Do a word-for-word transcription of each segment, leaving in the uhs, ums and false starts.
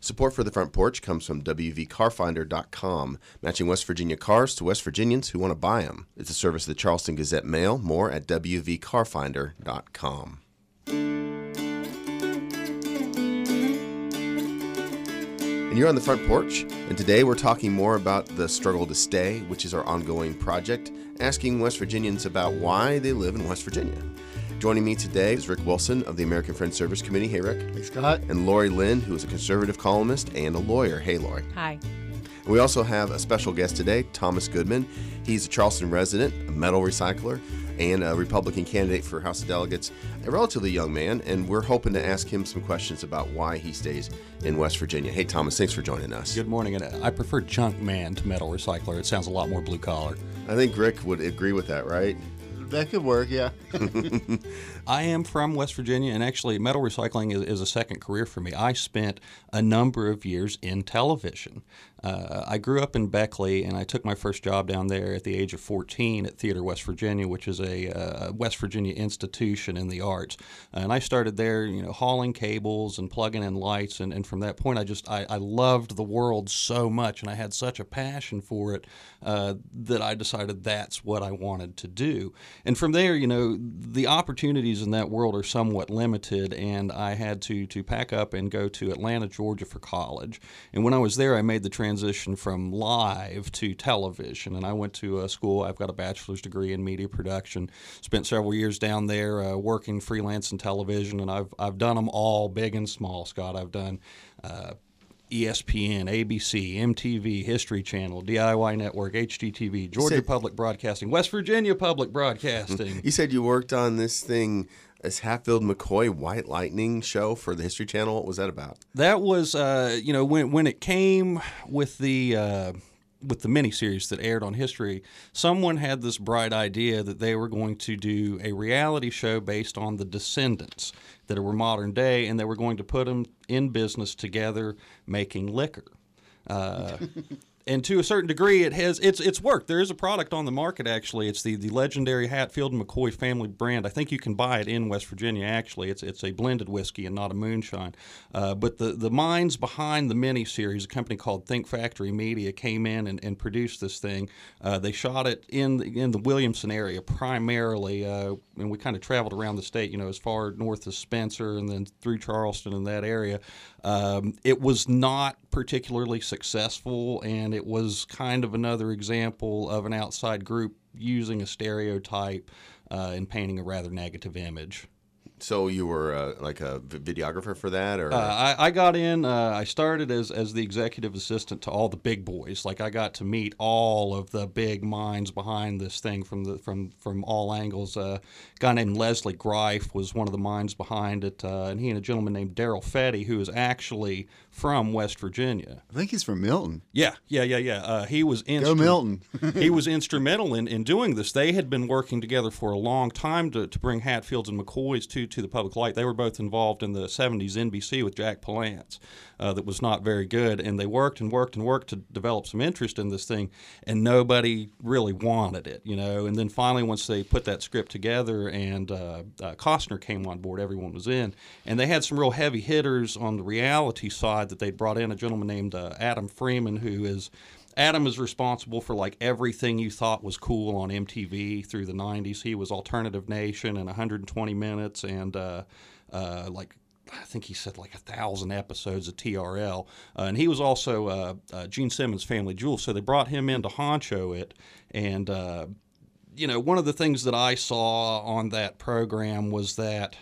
Support for The Front Porch comes from W V car finder dot com, matching West Virginia cars to West Virginians who want to buy them. It's a service of the Charleston Gazette Mail. More at W V car finder dot com. And you're on The Front Porch, and today we're talking more about the struggle to stay, which is our ongoing project, asking West Virginians about why they live in West Virginia. Joining me today is Rick Wilson of the American Friends Service Committee. Hey, Rick. Hey, Scott. And Lori Lynn, who is a conservative columnist and a lawyer. Hey, Lori. Hi. And we also have a special guest today, Thomas Goodman. He's a Charleston resident, a metal recycler, and a Republican candidate for House of Delegates, a relatively young man, and we're hoping to ask him some questions about why he stays in West Virginia. Hey, Thomas, thanks for joining us. Good morning, and I prefer junk man to metal recycler. It sounds a lot more blue collar. I think Rick would agree with that, right? That could work, yeah. I am from West Virginia, and actually metal recycling is, is a second career for me. I spent a number of years in television. Uh, I grew up in Beckley, and I took my first job down there at the age of fourteen at Theater West Virginia, which is a uh, West Virginia institution in the arts. And I started there, you know, hauling cables and plugging in lights, and, and from that point, I just I, I loved the world so much, and I had such a passion for it uh, that I decided that's what I wanted to do. And from there, you know, the opportunities in that world are somewhat limited, and I had to to pack up and go to Atlanta, Georgia for college. And when I was there, I made the transition from live to television, and I went to a school. I've got a bachelor's degree in media production. Spent several years down there uh, working freelance in television, and I've I've done them all, big and small. Scott, I've done Uh, E S P N, A B C, M T V, History Channel, D I Y Network, H G T V, Georgia said, Public Broadcasting, West Virginia Public Broadcasting. You said you worked on this thing, this Hatfield McCoy White Lightning show for the History Channel. What was that about? That was, uh, you know, when when it came with the uh, with the miniseries that aired on History, someone had this bright idea that they were going to do a reality show based on the descendants that were modern day, and they were going to put them in business together making liquor. Uh, and to a certain degree, it has it's it's worked. There is a product on the market, actually. It's the, the legendary Hatfield and McCoy family brand. I think you can buy it in West Virginia, actually. It's it's a blended whiskey and not a moonshine. Uh, but the, the minds behind the miniseries, a company called Think Factory Media, came in and, and produced this thing. Uh, they shot it in the, in the Williamson area primarily, uh, and we kind of traveled around the state, you know, as far north as Spencer and then through Charleston and that area. Um, it was not particularly successful, and it was kind of another example of an outside group using a stereotype uh, and painting a rather negative image. So you were uh, like a videographer for that, or uh, I, I got in. Uh, I started as as the executive assistant to all the big boys. Like I got to meet all of the big minds behind this thing from the from from all angles. Uh, a guy named Leslie Greif was one of the minds behind it, uh, and he and a gentleman named Daryl Fetty, who is actually from West Virginia. I think he's from Milton. Yeah, yeah, yeah, yeah. Uh, he was instru- Go Milton. he was instrumental in, in doing this. They had been working together for a long time to, to bring Hatfields and McCoys to to the public light. They were both involved in the seventies N B C with Jack Palance. Uh, that was not very good, and they worked and worked and worked to develop some interest in this thing, and nobody really wanted it, you know. And then finally, once they put that script together and uh, uh, Costner came on board, everyone was in, and they had some real heavy hitters on the reality side that they'd brought in. A gentleman named uh, Adam Freeman, who is Adam is responsible for like everything you thought was cool on M T V through the nineties. He was Alternative Nation and one hundred twenty minutes and uh, uh, like I think he said like a thousand episodes of T R L. Uh, and he was also uh, uh, Gene Simmons' Family Jewel. So they brought him in to honcho it. And, uh, you know, one of the things that I saw on that program was that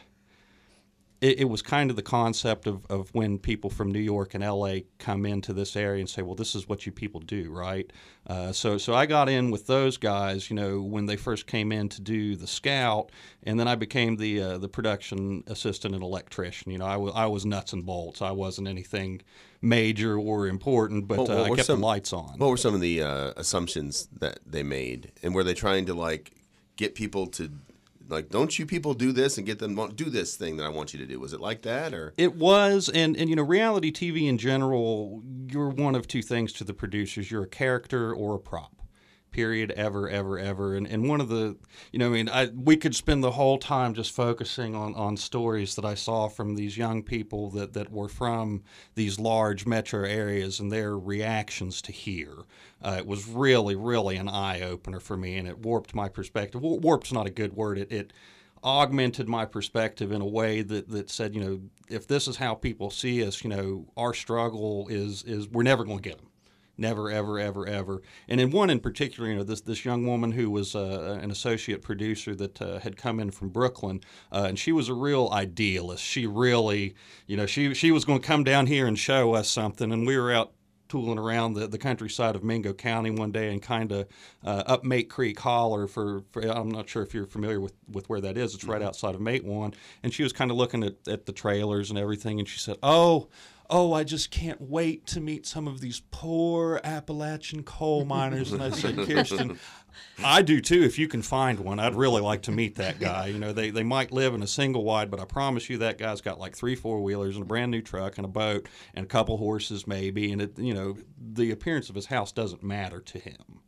it, it was kind of the concept of, of when people from New York and L A come into this area and say, well, this is what you people do, right? Uh, so so I got in with those guys, you know, when they first came in to do the Scout, and then I became the uh, the production assistant and electrician. You know, I, w- I was nuts and bolts. I wasn't anything major or important, but Well, uh, what I kept some- the lights on. what were some of the uh, assumptions that they made, and were they trying to like get people to like, don't you people do this and get them to do this thing that I want you to do? Was it like that, or? It was, and, and you know, reality T V in general, you're one of two things to the producers. You're a character or a prop. period, ever, ever, ever. And and one of the, you know, I mean, I we could spend the whole time just focusing on, on stories that I saw from these young people that, that were from these large metro areas and their reactions to here. Uh, it was really, really an eye-opener for me, and it warped my perspective. Wa- Warped's not a good word. It, it augmented my perspective in a way that, that said, you know, if this is how people see us, you know, our struggle is is we're never going to get them. Never, ever, ever, ever. And in one in particular, you know, this this young woman who was uh, an associate producer that uh, had come in from Brooklyn, uh, and she was a real idealist. She really, you know, she she was going to come down here and show us something, and we were out tooling around the, the countryside of Mingo County one day and kind of uh, up Mate Creek Holler for, for, I'm not sure if you're familiar with, with where that is. It's right outside of Mate one. And she was kind of looking at, at the trailers and everything, and she said, oh, oh, I just can't wait to meet some of these poor Appalachian coal miners. And I said, Kirsten, I do too. If you can find one, I'd really like to meet that guy. You know, they, they might live in a single wide, but I promise you that guy's got like three four wheelers and a brand new truck and a boat and a couple horses maybe. And it, you know, the appearance of his house doesn't matter to him.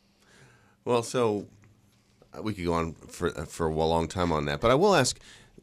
Well, so we could go on for for a long time on that, but I will ask.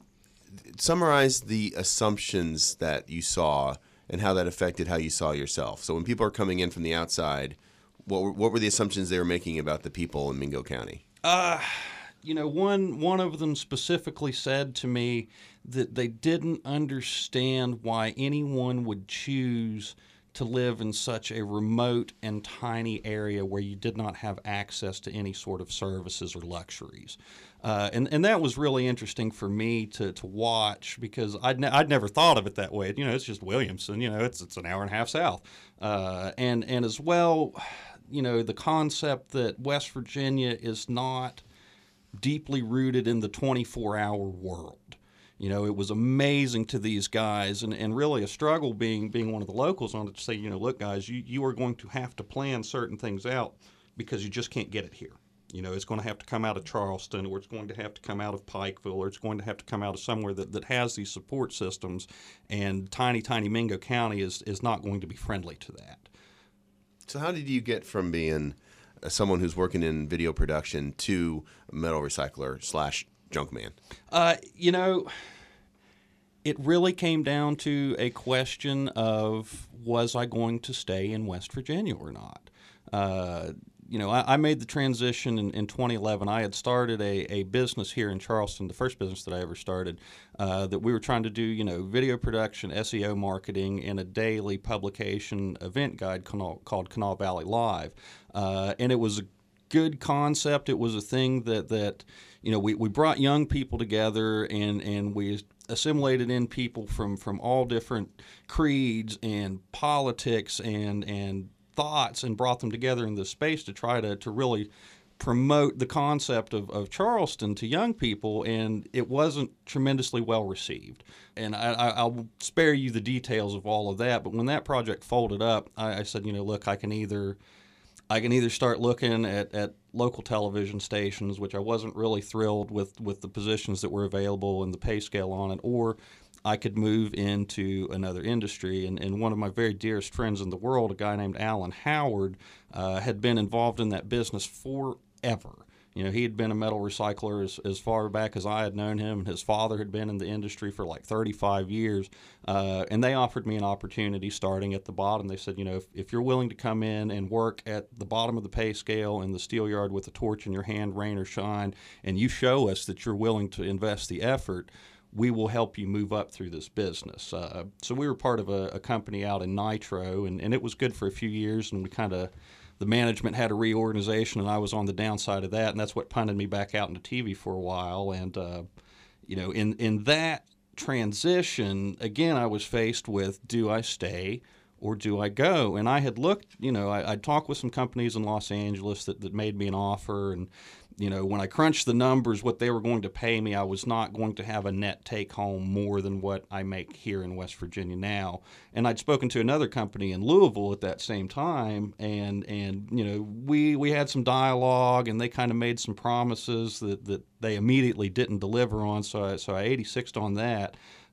Summarize the assumptions that you saw and how that affected how you saw yourself. So when people are coming in from the outside, what were, what were the assumptions they were making about the people in Mingo County? Uh, you know, one one of them specifically said to me that they didn't understand why anyone would choose to live in such a remote and tiny area where you did not have access to any sort of services or luxuries. Uh, and, and that was really interesting for me to, to watch because I'd, ne- I'd never thought of it that way. You know, it's just Williamson, you know, it's it's an hour and a half south. Uh, and, and as well, you know, the concept that West Virginia is not deeply rooted in the twenty-four hour world. You know, it was amazing to these guys, and, and really a struggle being being one of the locals on it to say, you know, look, guys, you, you are going to have to plan certain things out because you just can't get it here. You know, it's going to have to come out of Charleston, or it's going to have to come out of Pikeville, or it's going to have to come out of somewhere that, that has these support systems, and tiny, tiny Mingo County is, is not going to be friendly to that. So how did you get from being uh, someone who's working in video production to a metal recycler slash junk man? Uh, you know, it really came down to a question of, was I going to stay in West Virginia or not? Uh, you know, I, I made the transition in, in twenty eleven. I had started a, a business here in Charleston, the first business that I ever started, uh, that we were trying to do, you know, video production, S E O marketing, and a daily publication event guide called, called Kanawha Valley Live. Uh, and it was a good concept. It was a thing that, that you know, we, we brought young people together, and, and we assimilated in people from, from all different creeds and politics and and thoughts, and brought them together in this space to try to, to really promote the concept of, of Charleston to young people, and it wasn't tremendously well received. And I, I, I'll spare you the details of all of that, but when that project folded up, I, I said, you know, look, I can either I can either start looking at, at local television stations, which I wasn't really thrilled with, with the positions that were available and the pay scale on it, or I could move into another industry. And, and one of my very dearest friends in the world, a guy named Alan Howard, uh, had been involved in that business forever. You know, he had been a metal recycler as, as far back as I had known him, and his father had been in the industry for like thirty-five years. Uh, and they offered me an opportunity starting at the bottom. They said, you know, if, if you're willing to come in and work at the bottom of the pay scale in the steel yard with a torch in your hand, rain or shine, and you show us that you're willing to invest the effort, we will help you move up through this business. Uh, so we were part of a, a company out in Nitro, and, and it was good for a few years, and we kind of, the management had a reorganization, and I was on the downside of that, and that's what punted me back out into T V for a while. And, uh, you know, in, in that transition, again, I was faced with, do I stay or do I go? And I had looked, you know, I, I'd talked with some companies in Los Angeles that, that made me an offer, and you know, when I crunched the numbers, what they were going to pay me, I was not going to have a net take home more than what I make here in West Virginia now. And I'd spoken to another company in Louisville at that same time, and and you know, we we had some dialogue, and they kind of made some promises that, that they immediately didn't deliver on. So I, so I eighty-sixed on that.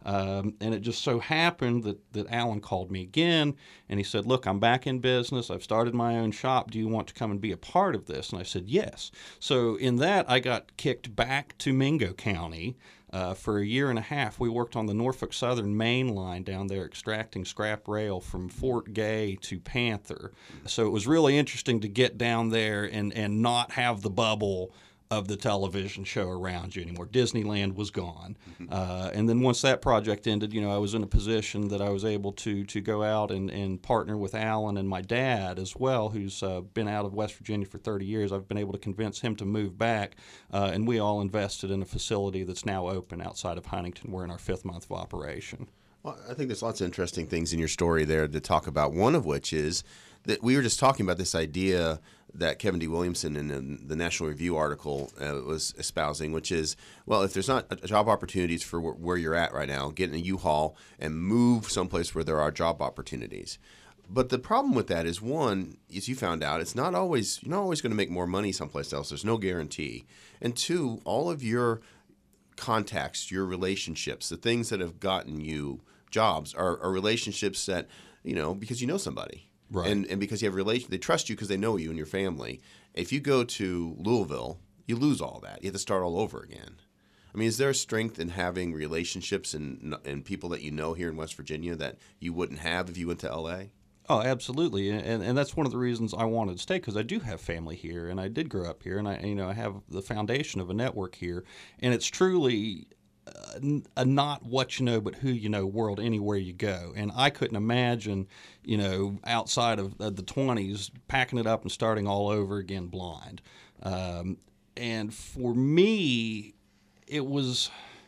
Um, and it just so happened that, that Alan called me again, and he said, look, I'm back in business. I've started my own shop. Do you want to come and be a part of this? And I said, yes. So in that, I got kicked back to Mingo County. Uh, for a year and a half, we worked on the Norfolk Southern main line down there, extracting scrap rail from Fort Gay to Panther. So it was really interesting to get down there and, and not have the bubble of the television show around you anymore. Disneyland was gone. Uh, and then once that project ended, you know, I was in a position that I was able to to go out and, and partner with Alan and my dad as well, who's uh, been out of West Virginia for thirty years. I've been able to convince him to move back, uh, and we all invested in a facility that's now open outside of Huntington. We're in our fifth month of operation. Well, I think there's lots of interesting things in your story there to talk about. One of which is that we were just talking about this idea that Kevin D. Williamson in the, the National Review article uh, was espousing, which is, well, if there's not job opportunities for where, where you're at right now, get in a U-Haul and move someplace where there are job opportunities. But the problem with that is, one, as you found out, it's not always you're not always going to make more money someplace else. There's no guarantee. And two, all of your contacts, your relationships, the things that have gotten you jobs are, are relationships that, you know, because you know somebody. Right. And and because you have relation, they trust you because they know you and your family. If you go to Louisville, you lose all that. You have to start all over again. I mean, is there a strength in having relationships and and people that you know here in West Virginia that you wouldn't have if you went to L A? Oh, absolutely, and and that's one of the reasons I wanted to stay, because I do have family here, and I did grow up here, and I you know I have the foundation of a network here, and it's truly a not what you know but who you know world anywhere you go. And I couldn't imagine, you know, outside of, of the twenties, packing it up and starting all over again blind. Um, and for me, it was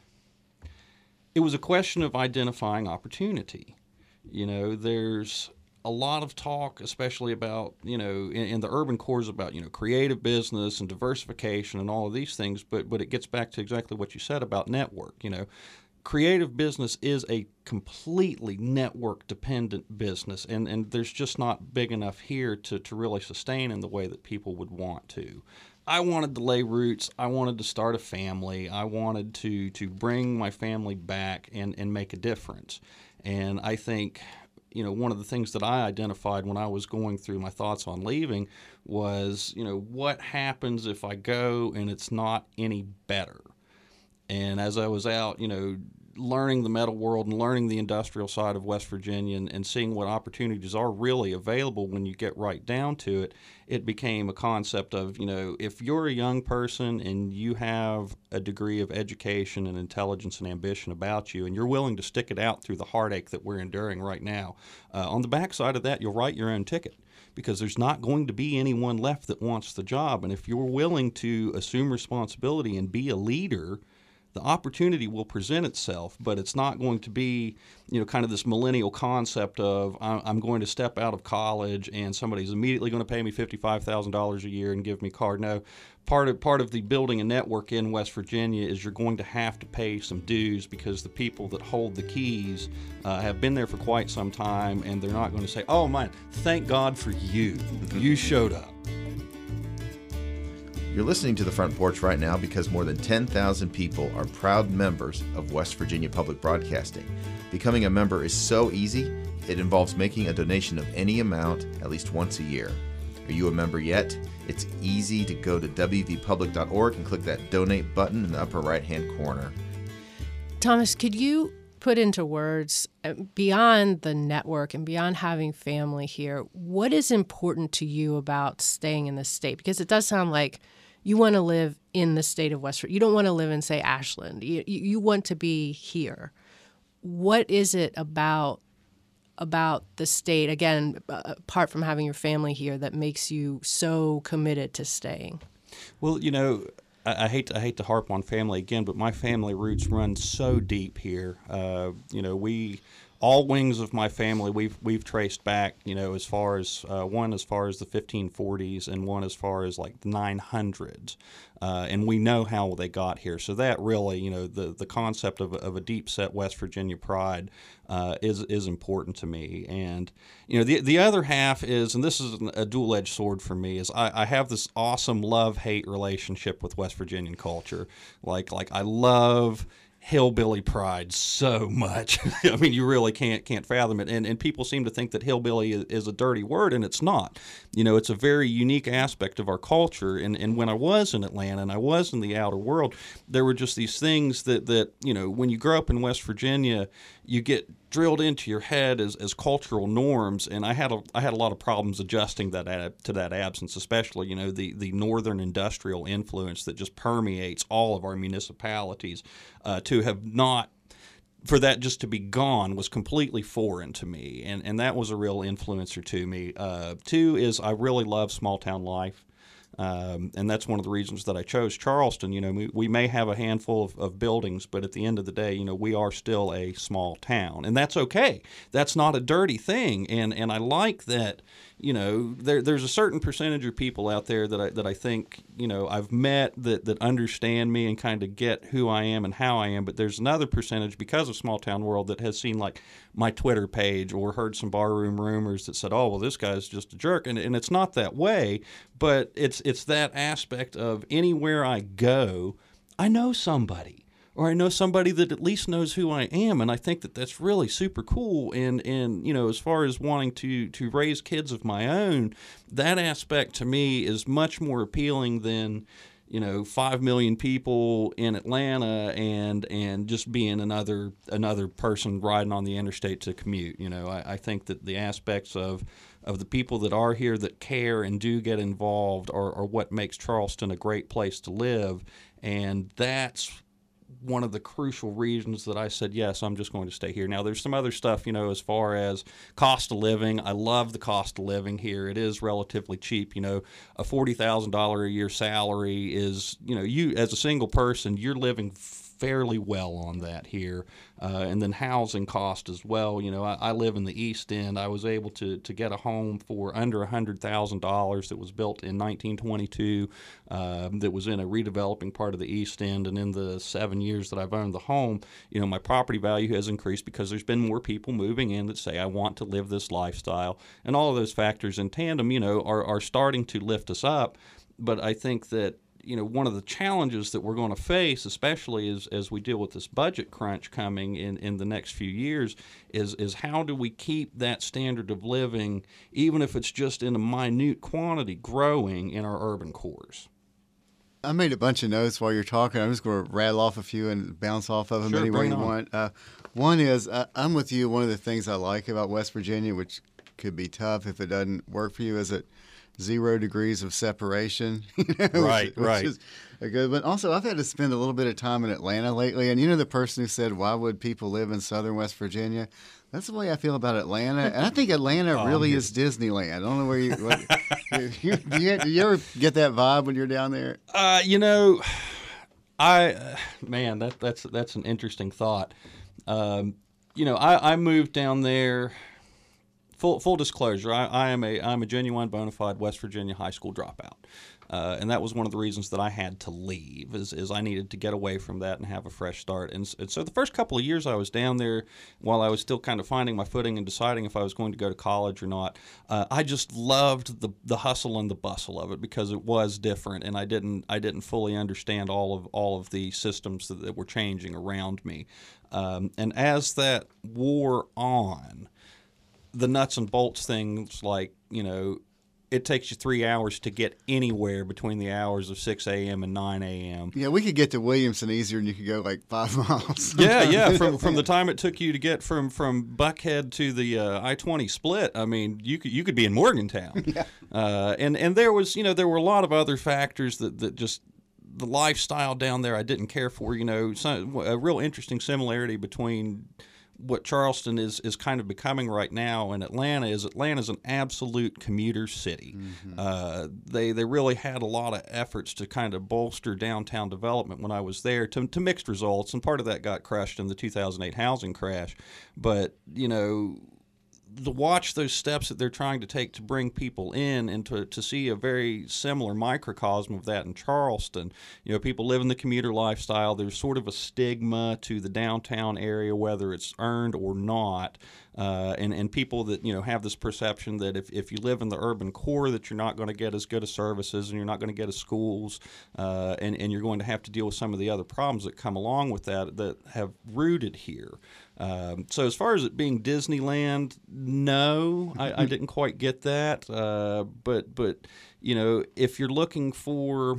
it was a question of identifying opportunity. You know, there's a lot of talk, especially about, you know, in, in the urban cores about, you know, creative business and diversification and all of these things, but but it gets back to exactly what you said about network. You know, creative business is a completely network-dependent business, and, and there's just not big enough here to, to really sustain in the way that people would want to. I wanted to lay roots. I wanted to start a family. I wanted to to bring my family back and, and make a difference. And I think, you know, one of the things that I identified when I was going through my thoughts on leaving was, you know, what happens if I go and it's not any better? And as I was out, you know, learning the metal world and learning the industrial side of West Virginia and, and seeing what opportunities are really available when you get right down to it, it became a concept of, you know, if you're a young person and you have a degree of education and intelligence and ambition about you, and you're willing to stick it out through the heartache that we're enduring right now, uh, on the backside of that, you'll write your own ticket, because there's not going to be anyone left that wants the job. And if you're willing to assume responsibility and be a leader, the opportunity will present itself, but it's not going to be, you know, kind of this millennial concept of I'm going to step out of college and somebody's immediately going to pay me fifty-five thousand dollars a year and give me a card. No, part of part of the building a network in West Virginia is you're going to have to pay some dues, because the people that hold the keys uh, have been there for quite some time, and they're not going to say, "Oh man, thank God for you, you showed up." You're listening to The Front Porch right now because more than ten thousand people are proud members of West Virginia Public Broadcasting. Becoming a member is so easy. It involves making a donation of any amount at least once a year. Are you a member yet? It's easy to go to w v public dot org and click that donate button in the upper right-hand corner. Thomas, could you put into words, beyond the network and beyond having family here, what is important to you about staying in the state? Because it does sound like you want to live in the state of West Virginia. You don't want to live in, say, Ashland. You, you want to be here. What is it about about the state, again, apart from having your family here, that makes you so committed to staying? Well, you know, I, I hate to, I hate to harp on family again, but my family roots run so deep here. Uh, you know, we all wings of my family we've we've traced back. You know, as far as uh, one as far as the fifteen forties and one as far as like the nine hundreds, uh, and we know how they got here. So that really, you know, the the concept of a, of a deep set West Virginia pride uh, is is important to me. And you know, the the other half is, and this is a dual edged sword for me, is I, I have this awesome love hate relationship with West Virginian culture. Like like I love hillbilly pride so much. I mean, you really can't can't fathom it. And and people seem to think that hillbilly is, is a dirty word, and it's not. You know, it's a very unique aspect of our culture. And and when I was in Atlanta and I was in the outer world, there were just these things that that you know, when you grow up in West Virginia, you get drilled into your head as, as cultural norms, and I had a I had a lot of problems adjusting that ad, to that absence, especially you know the the northern industrial influence that just permeates all of our municipalities. Uh, to have not for that just to be gone was completely foreign to me, and and that was a real influencer to me. Uh, two is I really love small town life. Um, and that's one of the reasons that I chose Charleston. You know, we, we may have a handful of, of buildings, but at the end of the day, you know, we are still a small town, and that's okay. That's not a dirty thing, and and I like that. You know, there there's a certain percentage of people out there that I that I think you know I've met that that understand me and kind of get who I am and how I am. But there's another percentage because of small town world that has seen like my Twitter page or heard some barroom rumors that said, "Oh, well, this guy's just a jerk," and and it's not that way. But it's it's that aspect of anywhere I go, I know somebody, or I know somebody that at least knows who I am, and I think that that's really super cool. And and you know, as far as wanting to to raise kids of my own, that aspect to me is much more appealing than you know five million people in Atlanta and and just being another another person riding on the interstate to commute. You know, I, I think that the aspects of of the people that are here that care and do get involved are, are what makes Charleston a great place to live, and that's one of the crucial reasons that I said, yes, I'm just going to stay here. Now, there's some other stuff, you know, as far as cost of living. I love the cost of living here. It is relatively cheap. You know, a forty thousand dollars a year salary is, you know, you as a single person, you're living fairly well on that here. Uh, and then housing cost as well. You know, I, I live in the East End. I was able to to get a home for under one hundred thousand dollars that was built in nineteen twenty-two, uh, that was in a redeveloping part of the East End. And in the seven years that I've owned the home, you know, my property value has increased because there's been more people moving in that say, I want to live this lifestyle. And all of those factors in tandem, you know, are, are starting to lift us up. But I think that you know, one of the challenges that we're going to face, especially as, as we deal with this budget crunch coming in, in the next few years, is is how do we keep that standard of living, even if it's just in a minute quantity, growing in our urban cores? I made a bunch of notes while you're talking. I'm just going to rattle off a few and bounce off of them Sure, any way bring you it on. want. Uh, one is, uh, I'm with you, one of the things I like about West Virginia, which could be tough if it doesn't work for you, is that zero degrees of separation. You know, Right, which, which right. is a good one. Also, I've had to spend a little bit of time in Atlanta lately, and you know the person who said, why would people live in southern West Virginia? That's the way I feel about Atlanta, and I think Atlanta Oh, really I'm is Disneyland. I don't know where you, what, you, do you do you ever get that vibe when you're down there? Uh, you know, I uh, man, that that's that's an interesting thought. Um, you know, I, I moved down there. Full full disclosure, I, I am a I'm a genuine bona fide West Virginia high school dropout, uh, and that was one of the reasons that I had to leave. Is, is I needed to get away from that and have a fresh start. And, and so the first couple of years I was down there, while I was still kind of finding my footing and deciding if I was going to go to college or not, uh, I just loved the the hustle and the bustle of it because it was different, and I didn't I didn't fully understand all of all of the systems that, that were changing around me. Um, and as that wore on, the nuts and bolts things like, you know, it takes you three hours to get anywhere between the hours of six a.m. and nine a.m. Yeah, we could get to Williamson easier than you could go like five miles. Yeah, yeah. From from the time it took you to get from, from Buckhead to the uh, I twenty split, I mean, you could you could be in Morgantown. Yeah. Uh, and and there was, you know, there were a lot of other factors that, that just the lifestyle down there I didn't care for. You know, some, a real interesting similarity between what Charleston is, is kind of becoming right now and Atlanta is Atlanta's an absolute commuter city. Mm-hmm. Uh, they they really had a lot of efforts to kind of bolster downtown development when I was there to, to mixed results, and part of that got crushed in the two thousand eight housing crash. But, you know, to watch those steps that they're trying to take to bring people in and to, to see a very similar microcosm of that in Charleston. You know, people live in the commuter lifestyle. There's sort of a stigma to the downtown area, whether it's earned or not. Uh, and, and people that, you know, have this perception that if, if you live in the urban core that you're not going to get as good of services and you're not going to get as schools uh, and, and you're going to have to deal with some of the other problems that come along with that that have rooted here. Um, so as far as it being Disneyland, no, I, I didn't quite get that. Uh, but, but, you know, if you're looking for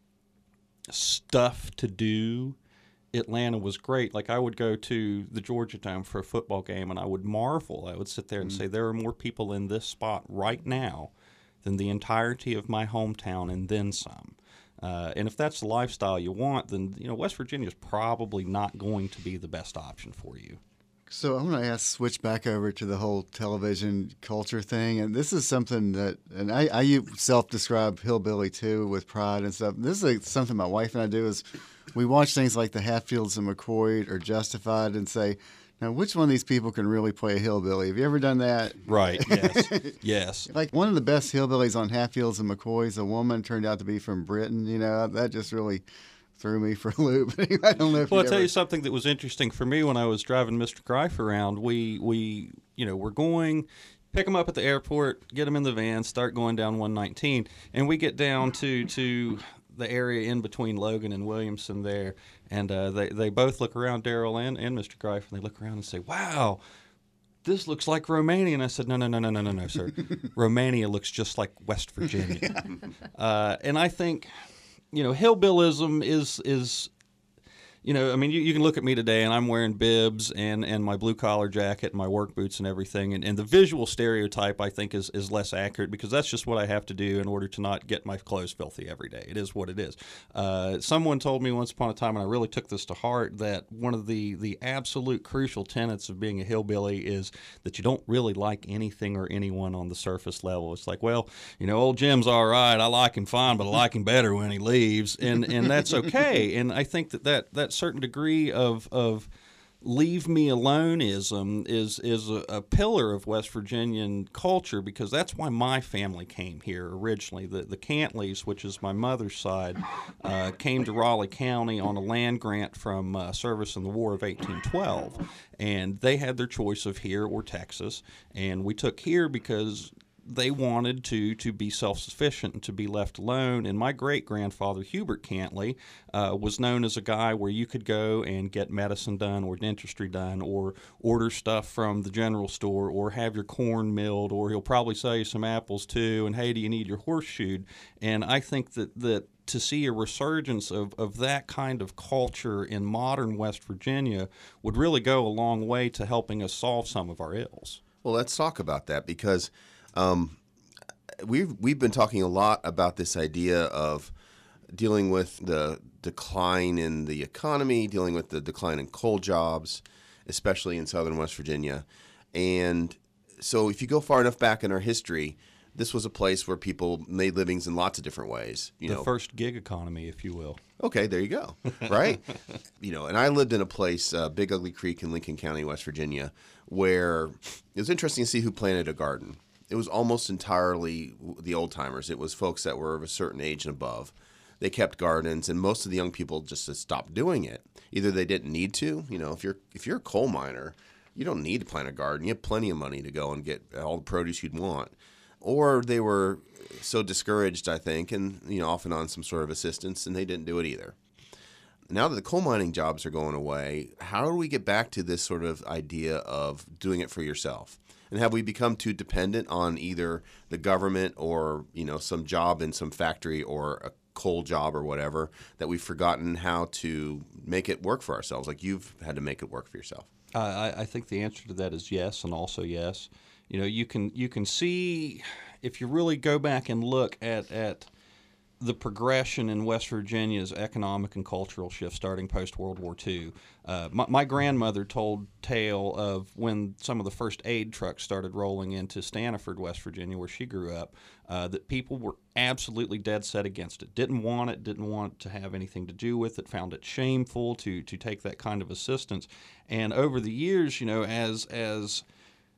stuff to do, Atlanta was great. Like I would go to the Georgia Dome for a football game and I would marvel. I would sit there and mm-hmm. say, there are more people in this spot right now than the entirety of my hometown and then some. Uh, and if that's the lifestyle you want, then, you know, West Virginia is probably not going to be the best option for you. So I'm going to ask, switch back over to the whole television culture thing. And this is something that, and I, I self-describe hillbilly too with pride and stuff. This is something my wife and I do is we watch things like the Hatfields and McCoy or Justified and say, now, which one of these people can really play a hillbilly? Have you ever done that? Right, yes, yes. Like one of the best hillbillies on Hatfields and McCoy's, a woman turned out to be from Britain. You know, that just really threw me for a loop. I don't know if well, I'll ever... tell you something that was interesting for me when I was driving Mister Greif around. We, we you know, we're going, pick him up at the airport, get him in the van, start going down one nineteen, and we get down to to the area in between Logan and Williamson there, and uh, they, they both look around, Daryl and, and Mister Greif, and they look around and say, wow, this looks like Romania. And I said, no, no, no, no, no, no, no, sir. Romania looks just like West Virginia. uh, and I think, you know, hillbillism is is you know, I mean, you, you can look at me today, and I'm wearing bibs and, and my blue-collar jacket and my work boots and everything, and, and the visual stereotype, I think, is, is less accurate because that's just what I have to do in order to not get my clothes filthy every day. It is what it is. Uh, someone told me once upon a time, and I really took this to heart, that one of the, the absolute crucial tenets of being a hillbilly is that you don't really like anything or anyone on the surface level. It's like, well, you know, old Jim's all right. I like him fine, but I like him better when he leaves, and, and that's okay. And I think that that, that certain degree of of leave me alone-ism is is a, a pillar of West Virginian culture, because that's why my family came here originally. The the Cantleys, which is my mother's side, uh, came to Raleigh County on a land grant from uh, service in the War of eighteen twelve, and they had their choice of here or Texas, and we took here because they wanted to to be self-sufficient and to be left alone. And my great-grandfather, Hubert Cantley, uh, was known as a guy where you could go and get medicine done or dentistry done or order stuff from the general store or have your corn milled, or he'll probably sell you some apples too, and hey, do you need your horseshoed? And I think that, that to see a resurgence of, of that kind of culture in modern West Virginia would really go a long way to helping us solve some of our ills. Well, let's talk about that, because Um, we've we've been talking a lot about this idea of dealing with the decline in the economy, dealing with the decline in coal jobs, especially in southern West Virginia. And so if you go far enough back in our history, this was a place where people made livings in lots of different ways. You the know, first gig economy, if you will. Okay, there you go. Right? You know, and I lived in a place, uh, Big Ugly Creek in Lincoln County, West Virginia, where it was interesting to see who planted a garden. It was almost entirely the old timers. It was folks that were of a certain age and above. They kept gardens, and most of the young people just stopped doing it. Either they didn't need to. You know, if you're if you're a coal miner, you don't need to plant a garden. You have plenty of money to go and get all the produce you'd want. Or they were so discouraged, I think, and you know, often on some sort of assistance, and they didn't do it either. Now that the coal mining jobs are going away, how do we get back to this sort of idea of doing it for yourself? And have we become too dependent on either the government or, you know, some job in some factory or a coal job or whatever, that we've forgotten how to make it work for ourselves? Like you've had to make it work for yourself. Uh, I, I think the answer to that is yes, and also yes. You know, you can you can see, if you really go back and look at at the progression in West Virginia's economic and cultural shift starting post-World War Two. Uh, my, my grandmother told tale of when some of the first aid trucks started rolling into Staniford, West Virginia, where she grew up, uh, that people were absolutely dead set against it. Didn't want it, didn't want to have anything to do with it, found it shameful to to take that kind of assistance. And over the years, you know, as as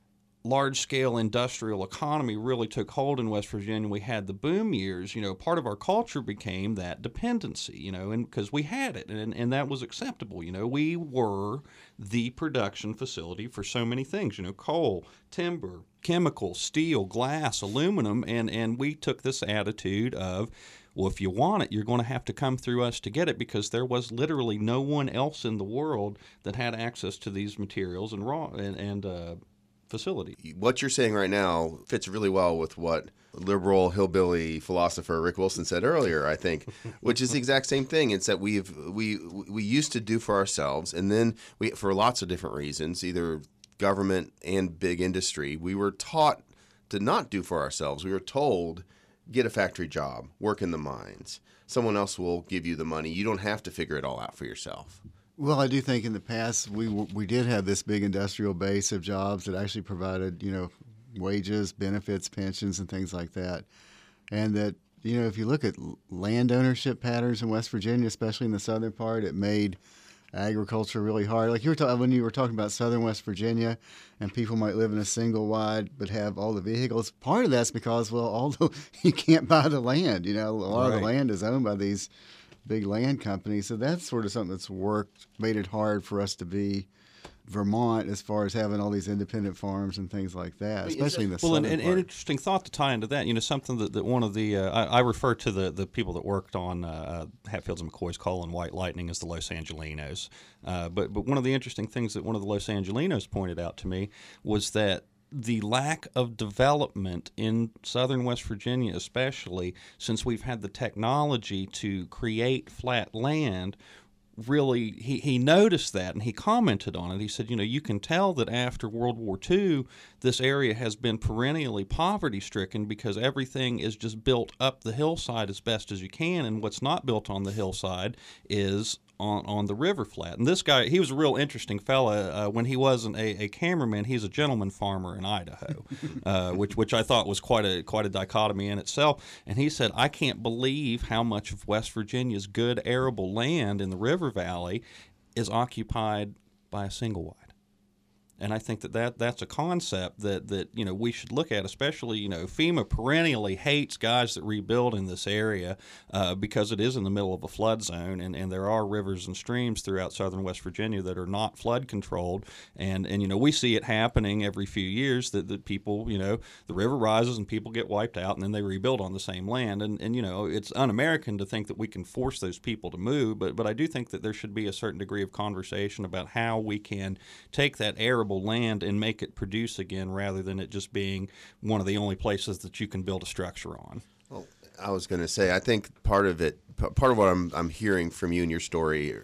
large-scale industrial economy really took hold in West Virginia, we had the boom years, you know, part of our culture became that dependency, you know, and because we had it, and, and that was acceptable. You know, we were the production facility for so many things, you know, coal, timber, chemicals, steel, glass, aluminum, and, and we took this attitude of, well, if you want it, you're going to have to come through us to get it, because there was literally no one else in the world that had access to these materials and raw and, and uh, facility. What you're saying right now fits really well with what liberal hillbilly philosopher Rick Wilson said earlier, I think, which is the exact same thing. It's that we've we we used to do for ourselves, and then we, for lots of different reasons, either government and big industry, we were taught to not do for ourselves. We were told, get a factory job, work in the mines. Someone else will give you the money. You don't have to figure it all out for yourself. Well, I do think in the past we we did have this big industrial base of jobs that actually provided, you know, wages, benefits, pensions, and things like that. And that, you know, if you look at land ownership patterns in West Virginia, especially in the southern part, it made agriculture really hard. Like you were talking when you were talking about southern West Virginia, and people might live in a single wide but have all the vehicles. Part of that's because, well, although you can't buy the land, you know, a lot Right. of the land is owned by these big land companies. So that's sort of something that's worked, made it hard for us to be Vermont as far as having all these independent farms and things like that, especially in the Well, southern an, an part. interesting thought to tie into that, you know, something that, that one of the, uh, I, I refer to the, the people that worked on uh, Hatfields and McCoy's coal and White Lightning as the Los Angelinos. Uh, but, but one of the interesting things that one of the Los Angelinos pointed out to me was that the lack of development in southern West Virginia, especially since we've had the technology to create flat land, really, he, he noticed that and he commented on it. He said, you know, you can tell that after World War Two, this area has been perennially poverty-stricken because everything is just built up the hillside as best as you can, and what's not built on the hillside is on, on the river flat. And this guy, he was a real interesting fella. Uh, when he wasn't a, a cameraman, he's a gentleman farmer in Idaho, uh, which which I thought was quite a quite a dichotomy in itself. And he said, I can't believe how much of West Virginia's good arable land in the river valley is occupied by a single wide. And I think that, that that's a concept that, that, you know, we should look at, especially, you know, FEMA perennially hates guys that rebuild in this area uh, because it is in the middle of a flood zone, and, and there are rivers and streams throughout southern West Virginia that are not flood controlled. And, and you know, we see it happening every few years that, that people, you know, the river rises and people get wiped out and then they rebuild on the same land. And, and you know, it's un-American to think that we can force those people to move, but, but I do think that there should be a certain degree of conversation about how we can take that arable land and make it produce again, rather than it just being one of the only places that you can build a structure on. Well, I was going to say, I think part of it, p- part of what I'm, I'm hearing from you in your story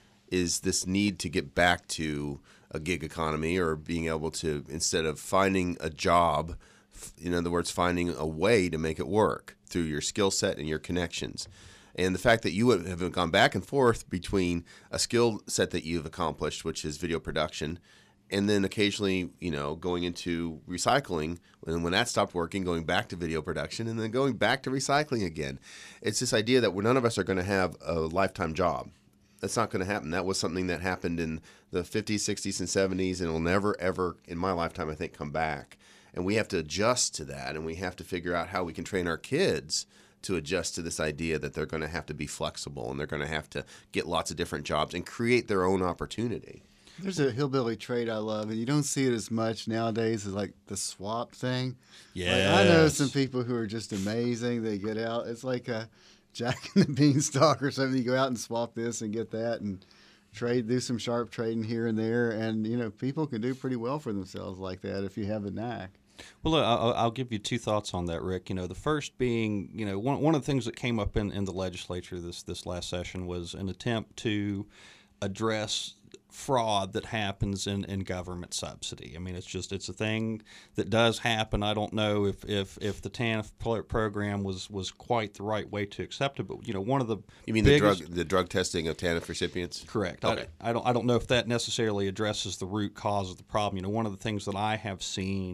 is this need to get back to a gig economy, or being able to, instead of finding a job, f- in other words, finding a way to make it work through your skill set and your connections. And the fact that you have gone back and forth between a skill set that you've accomplished, which is video production, and then occasionally, you know, going into recycling, and when that stopped working, going back to video production, and then going back to recycling again. It's this idea that none of us are going to have a lifetime job. That's not going to happen. That was something that happened in the fifties, sixties, and seventies, and will never, ever, in my lifetime, I think, come back. And we have to adjust to that, and we have to figure out how we can train our kids to adjust to this idea that they're going to have to be flexible, and they're going to have to get lots of different jobs and create their own opportunity. There's a hillbilly trait I love, and you don't see it as much nowadays as like the swap thing. Yeah, Like, I know some people who are just amazing. They get out. It's like a Jack and the Beanstalk or something. You go out and swap this and get that and trade, do some sharp trading here and there. And, you know, people can do pretty well for themselves like that if you have a knack. Well, look, I'll, I'll give you two thoughts on that, Rick. You know, the first being, you know, one, one of the things that came up in, in the legislature this, this last session was an attempt to address fraud that happens in, in government subsidy. I mean, it's just, it's a thing that does happen. I don't know if, if, if the T A N F program was, was quite the right way to accept it, but, you know, one of the You mean biggest, the drug the drug testing of T A N F recipients? Correct. Okay. I, I don't I don't know if that necessarily addresses the root cause of the problem. You know, one of the things that I have seen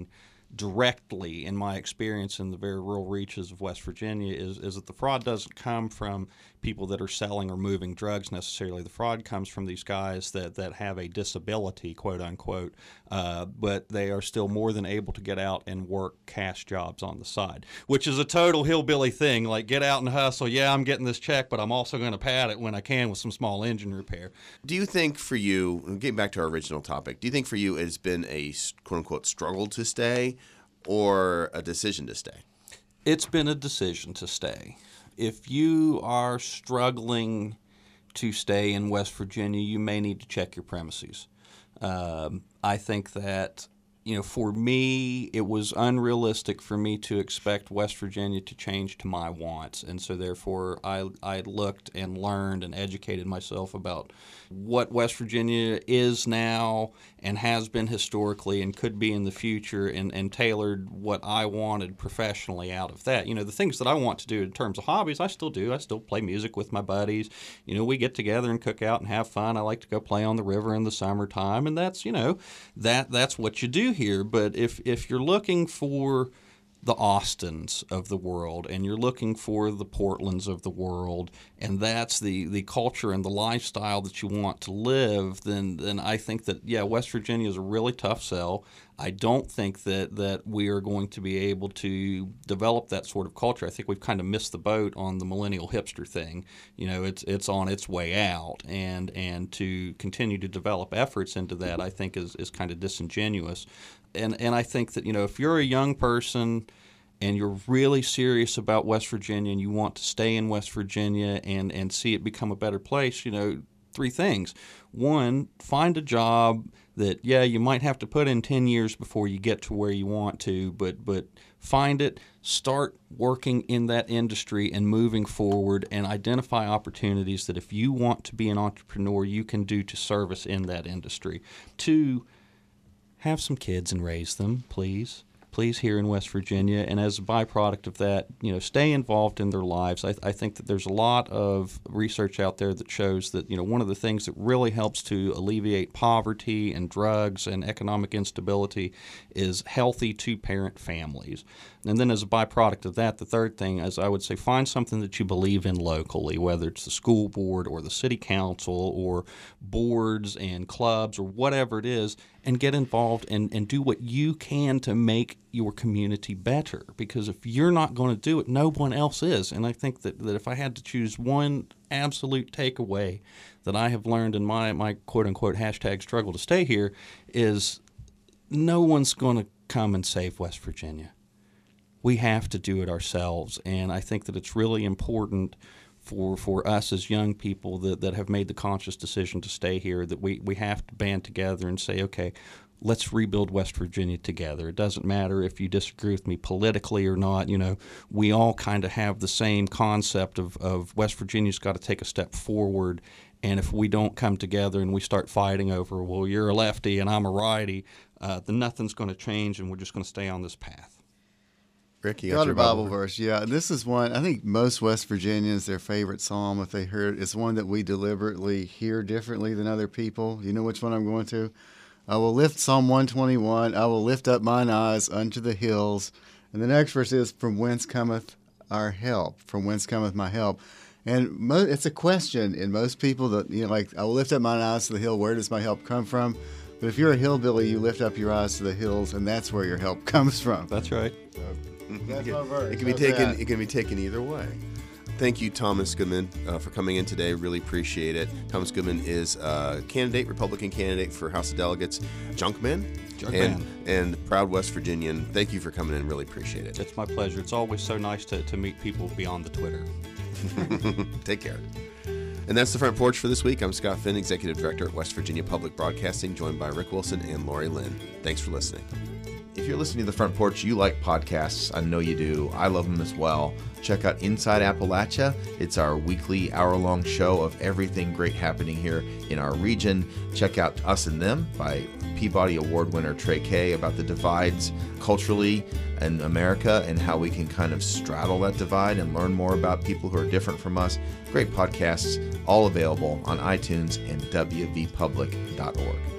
directly in my experience in the very rural reaches of West Virginia is, is that the fraud doesn't come from people that are selling or moving drugs necessarily. The fraud comes from these guys that, that have a disability, quote unquote, uh, but they are still more than able to get out and work cash jobs on the side, which is a total hillbilly thing. Like, get out and hustle. Yeah, I'm getting this check, but I'm also going to pad it when I can with some small engine repair. Do you think for you, getting back to our original topic, do you think for you it's been a quote unquote struggle to stay or a decision to stay? It's been a decision to stay. If you are struggling to stay in West Virginia, you may need to check your premises. Um, I think that, you know, for me, it was unrealistic for me to expect West Virginia to change to my wants. And so therefore, I, I looked and learned and educated myself about what West Virginia is now and has been historically and could be in the future, and, and tailored what I wanted professionally out of that. You know, the things that I want to do in terms of hobbies, I still do. I still play music with my buddies. You know, we get together and cook out and have fun. I like to go play on the river in the summertime, and that's, you know, that that's what you do here. But if if you're looking for the Austins of the world, and you're looking for the Portlands of the world, and that's the, the culture and the lifestyle that you want to live, then then I think that, yeah, West Virginia is a really tough sell. I don't think that, that we are going to be able to develop that sort of culture. I think we've kind of missed the boat on the millennial hipster thing. You know, it's it's on its way out, and and to continue to develop efforts into that, I think is, is kind of disingenuous. And and I think that, you know, if you're a young person and you're really serious about West Virginia and you want to stay in West Virginia and, and see it become a better place, you know, three things. One, find a job that, yeah, you might have to put in ten years before you get to where you want to, but but find it, start working in that industry and moving forward, and identify opportunities that if you want to be an entrepreneur, you can do to service in that industry. Two, have some kids and raise them, please. Please, here in West Virginia, and as a byproduct of that, you know, stay involved in their lives. I, I think that there's a lot of research out there that shows that, you know, one of the things that really helps to alleviate poverty and drugs and economic instability is healthy two-parent families. And then as a byproduct of that, the third thing is, I would say, find something that you believe in locally, whether it's the school board or the city council or boards and clubs or whatever it is, and get involved and, and do what you can to make your community better. Because if you're not going to do it, no one else is. And I think that, that if I had to choose one absolute takeaway that I have learned in my, my quote-unquote hashtag struggle to stay here is no one's going to come and save West Virginia. We have to do it ourselves. And I think that it's really important for for us as young people that, that have made the conscious decision to stay here, that we, we have to band together and say, okay, let's rebuild West Virginia together. It doesn't matter if you disagree with me politically or not. You know, we all kind of have the same concept of, of West Virginia's got to take a step forward. And if we don't come together and we start fighting over, well, you're a lefty and I'm a righty, uh, then nothing's going to change, and we're just going to stay on this path. Rick, you got, got got your a Bible, Bible verse. Yeah, this is one, I think most West Virginians, their favorite psalm, if they hear it, is one that we deliberately hear differently than other people. You know which one I'm going to? I will lift Psalm one twenty-one. I will lift up mine eyes unto the hills. And the next verse is, from whence cometh our help? From whence cometh my help? And mo- it's a question in most people that, you know, like, I will lift up mine eyes to the hill. Where does my help come from? But if you're a hillbilly, you lift up your eyes to the hills, and that's where your help comes from. That's right. So, that's my verse. It can be How's taken. that? It can be taken either way. Thank you, Thomas Goodman, uh, for coming in today. Really appreciate it. Thomas Goodman is a candidate, Republican candidate for House of Delegates, Junkman, Junkman. and, and proud West Virginian. Thank you for coming in. Really appreciate it. It's my pleasure. It's always so nice to, to meet people beyond the Twitter. Take care. And that's the Front Porch for this week. I'm Scott Finn, Executive Director at West Virginia Public Broadcasting, joined by Rick Wilson and Lori Lynn. Thanks for listening. If you're listening to The Front Porch, you like podcasts. I know you do. I love them as well. Check out Inside Appalachia. It's our weekly hour-long show of everything great happening here in our region. Check out Us and Them by Peabody Award winner Trey Kay about the divides culturally in America and how we can kind of straddle that divide and learn more about people who are different from us. Great podcasts, all available on iTunes and w v public dot org.